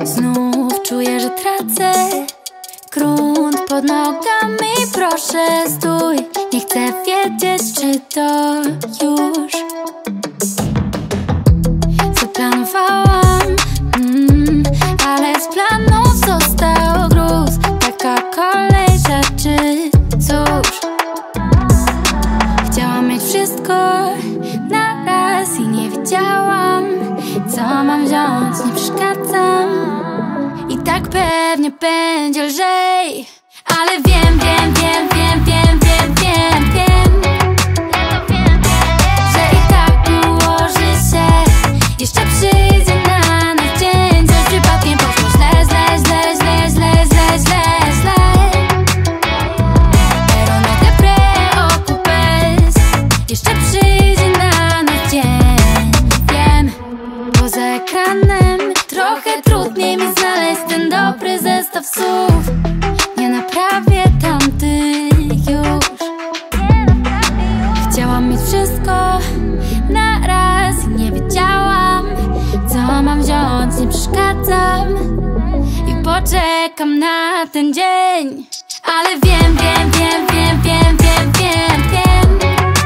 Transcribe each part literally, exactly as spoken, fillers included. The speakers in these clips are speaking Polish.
Znów czuję, że tracę grunt pod nogami. Proszę stój, nie chcę wiedzieć, czy to już co planowałam, mm, ale z planów został gruz. Taka kolej rzeczy, cóż. Chciałam mieć wszystko na raz i nie wiedziałam, co mam wziąć, nie przeszkadzam. I tak pewnie będzie lżej, ale wiem, wiem, wiem, wiem, wiem, wiem, wiem, wiem, że i tak ułoży się. Jeszcze przyjdzie na nas dzień, coś przypadkiem poszło źle, źle, źle, źle, źle, źle, źle, źle. Pero no te preocupes, jeszcze przyjdzie na nas dzień. Wiem, poza ekranem trochę trudniej mi znaleźć ten dobry zestaw słów. Nie naprawię tamtych już. Chciałam mieć wszystko na raz i nie wiedziałam, co mam wziąć, nie przeszkadzam. I poczekam na ten dzień, ale wiem, wiem, wiem, wiem, wiem, wiem, wiem, wiem,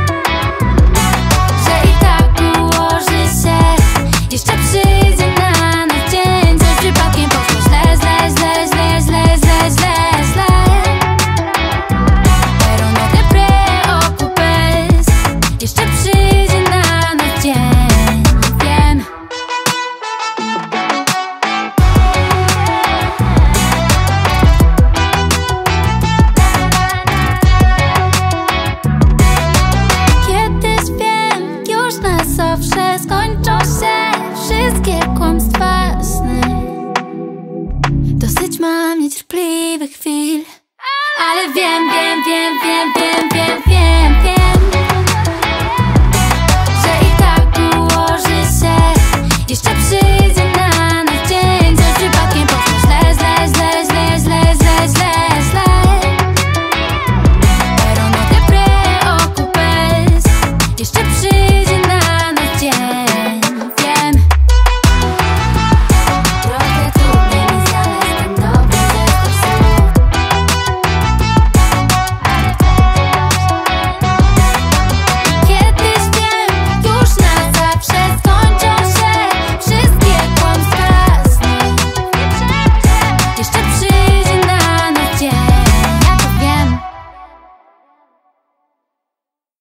że i tak ułoży się. Jeszcze przyjdzie na nas dzień, coś przypadkiem poszło źle, źle, źle, źle, źle, źle, źle, źle. Pero no te preocupes, jeszcze przyjdzie na nas dzień. Wiem. Kiedyś wiem, już na zawsze skończą się wszystkie kłamstwa.